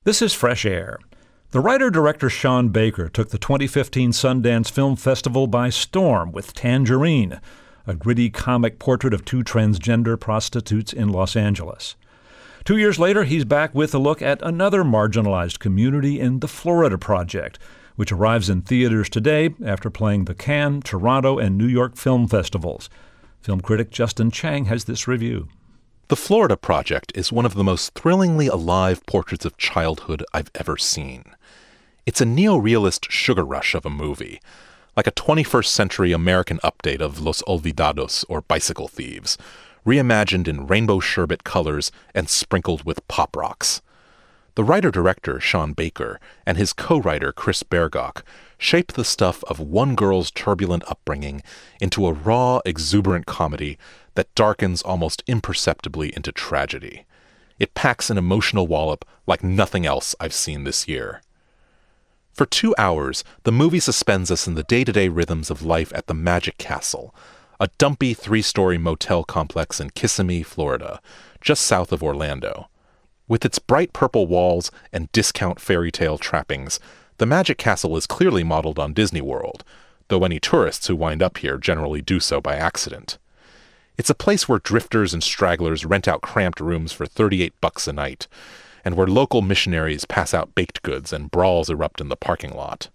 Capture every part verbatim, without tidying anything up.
This is Fresh Air. The writer-director Sean Baker took the twenty fifteen Sundance Film Festival by storm with Tangerine, a gritty comic portrait of two transgender prostitutes in Los Angeles. Two years later, he's back with a look at another marginalized community in The Florida Project, which arrives in theaters today after playing the Cannes, Toronto, and New York film festivals. Film critic Justin Chang has this review. The Florida Project is one of the most thrillingly alive portraits of childhood I've ever seen. It's a neo-realist sugar rush of a movie, like a twenty-first century American update of Los Olvidados or Bicycle Thieves, reimagined in rainbow sherbet colors and sprinkled with pop rocks. The writer-director Sean Baker and his co-writer Chris Bergach shape the stuff of one girl's turbulent upbringing into a raw, exuberant comedy that darkens almost imperceptibly into tragedy. It packs an emotional wallop like nothing else I've seen this year. For two hours, the movie suspends us in the day-to-day rhythms of life at the Magic Castle, a dumpy three-story motel complex in Kissimmee, Florida, just south of Orlando. With its bright purple walls and discount fairy tale trappings, the Magic Castle is clearly modeled on Disney World, though any tourists who wind up here generally do so by accident. It's a place where drifters and stragglers rent out cramped rooms for thirty-eight bucks a night, and where local missionaries pass out baked goods and brawls erupt in the parking lot.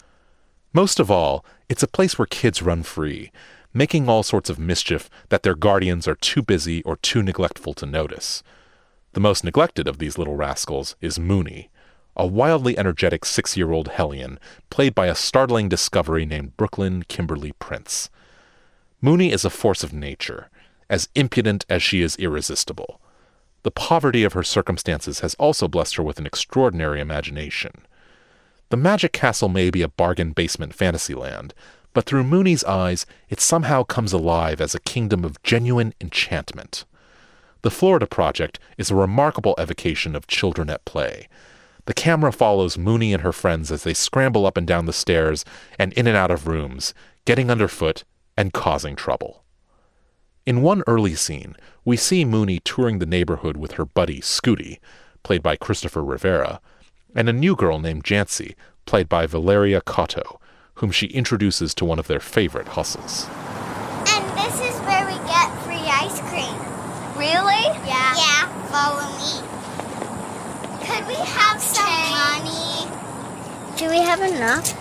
Most of all, it's a place where kids run free, making all sorts of mischief that their guardians are too busy or too neglectful to notice. The most neglected of these little rascals is Mooney, a wildly energetic six-year-old hellion played by a startling discovery named Brooklyn Kimberly Prince. Mooney is a force of nature, as impudent as she is irresistible. The poverty of her circumstances has also blessed her with an extraordinary imagination. The Magic Castle may be a bargain basement fantasy land, but through Mooney's eyes, it somehow comes alive as a kingdom of genuine enchantment. The Florida Project is a remarkable evocation of children at play. The camera follows Mooney and her friends as they scramble up and down the stairs and in and out of rooms, getting underfoot and causing trouble. In one early scene, we see Mooney touring the neighborhood with her buddy Scooty, played by Christopher Rivera, and a new girl named Jancy, played by Valeria Cotto, whom she introduces to one of their favorite hustles. And this is where we get free ice cream. Really? Yeah. Yeah, follow me. Could we have some money? Do we have enough?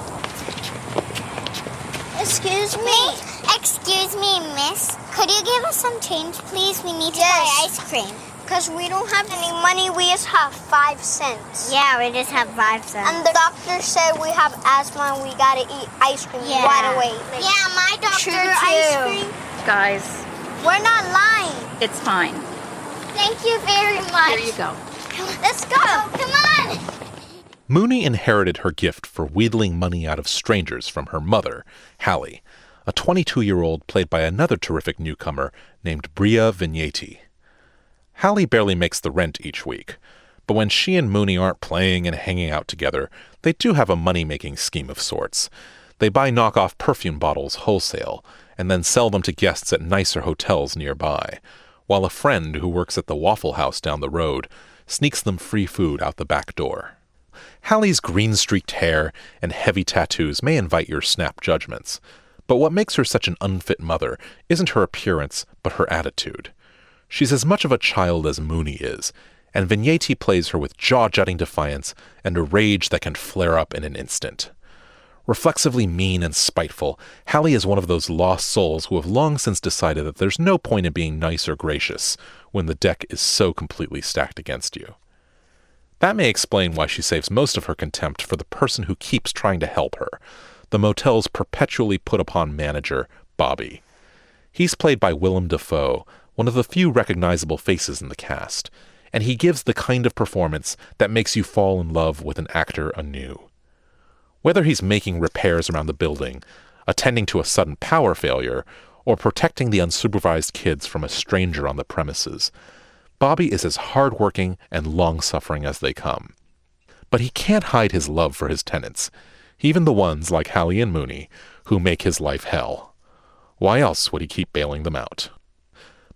Excuse me? Excuse me, miss. Could you give us some change, please? We need to Yes. buy ice cream. Because we don't have any money, we just have five cents. Yeah, we just have five cents. And the doctor said we have asthma and we gotta eat ice cream Yeah. right away. Like, Yeah, my doctor sugar ice too. cream. Guys, We're not lying. it's fine. Thank you very much. Here you go. Let's go. Come on. Mooney inherited her gift for wheedling money out of strangers from her mother, Hallie, a twenty-two-year-old played by another terrific newcomer named Bria Vignetti. Hallie barely makes the rent each week, but when she and Mooney aren't playing and hanging out together, they do have a money-making scheme of sorts. They buy knockoff perfume bottles wholesale, and then sell them to guests at nicer hotels nearby, while a friend who works at the Waffle House down the road sneaks them free food out the back door. Hallie's green-streaked hair and heavy tattoos may invite your snap judgments, but what makes her such an unfit mother isn't her appearance, but her attitude. She's as much of a child as Mooney is, and Vignetti plays her with jaw-jutting defiance and a rage that can flare up in an instant. Reflexively mean and spiteful, Hallie is one of those lost souls who have long since decided that there's no point in being nice or gracious when the deck is so completely stacked against you. That may explain why she saves most of her contempt for the person who keeps trying to help her, the motel's perpetually put-upon manager, Bobby. He's played by Willem Dafoe, one of the few recognizable faces in the cast, and he gives the kind of performance that makes you fall in love with an actor anew. Whether he's making repairs around the building, attending to a sudden power failure, or protecting the unsupervised kids from a stranger on the premises, Bobby is as hard-working and long-suffering as they come. But he can't hide his love for his tenants, even the ones like Hallie and Mooney, who make his life hell. Why else would he keep bailing them out?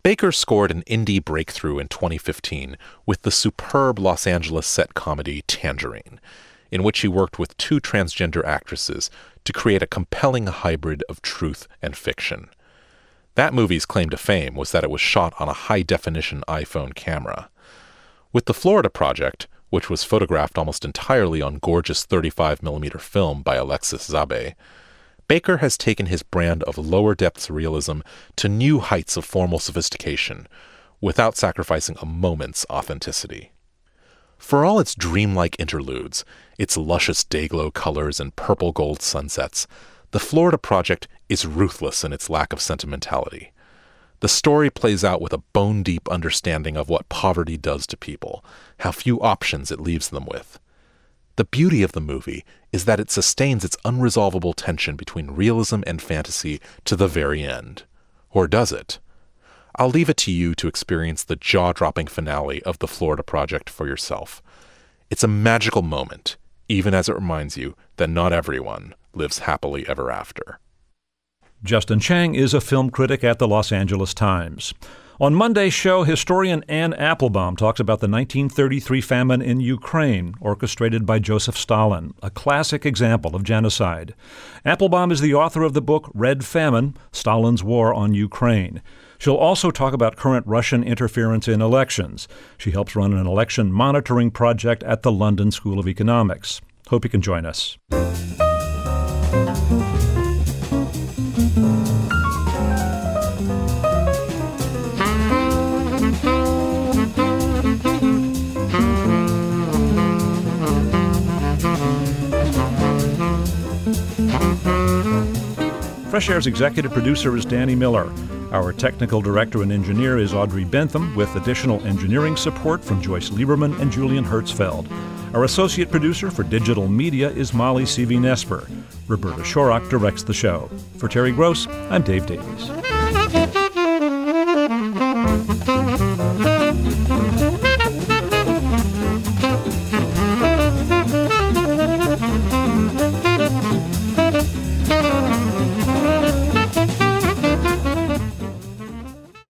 Baker scored an indie breakthrough in twenty fifteen with the superb Los Angeles set comedy Tangerine, in which he worked with two transgender actresses to create a compelling hybrid of truth and fiction. That movie's claim to fame was that it was shot on a high-definition iPhone camera. With the Florida Project, which was photographed almost entirely on gorgeous thirty-five millimeter film by Alexis Zabe, Baker has taken his brand of lower-depths realism to new heights of formal sophistication, without sacrificing a moment's authenticity. For all its dreamlike interludes, its luscious day-glow colors and purple-gold sunsets, the Florida Project is ruthless in its lack of sentimentality. The story plays out with a bone-deep understanding of what poverty does to people, how few options it leaves them with. The beauty of the movie is that it sustains its unresolvable tension between realism and fantasy to the very end. Or does it? I'll leave it to you to experience the jaw-dropping finale of the Florida Project for yourself. It's a magical moment, even as it reminds you that not everyone lives happily ever after. Justin Chang is a film critic at the Los Angeles Times. On Monday's show, historian Anne Applebaum talks about the nineteen thirty-three famine in Ukraine, orchestrated by Joseph Stalin, a classic example of genocide. Applebaum is the author of the book Red Famine, Stalin's War on Ukraine. She'll also talk about current Russian interference in elections. She helps run an election monitoring project at the London School of Economics. Hope you can join us. Fresh Air's executive producer is Danny Miller. Our technical director and engineer is Audrey Bentham, with additional engineering support from Joyce Lieberman and Julian Hertzfeld. Our associate producer for digital media is Molly C V Nesper. Roberta Shorrock directs the show. For Terry Gross, I'm Dave Davies.